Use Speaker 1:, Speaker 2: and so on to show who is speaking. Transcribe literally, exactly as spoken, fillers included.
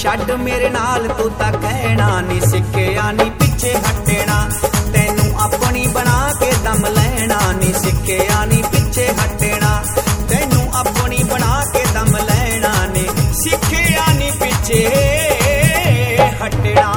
Speaker 1: छड्ड मेरे नाल तू तां कहना नी सिक्खिया नी पिछे हटना तैनू अपनी बना के दम लैना नी सिक्खिया नी पिछे हटना तैनू अपनी बना के दम लैना नी सिक्खिया नी पिछे हटना।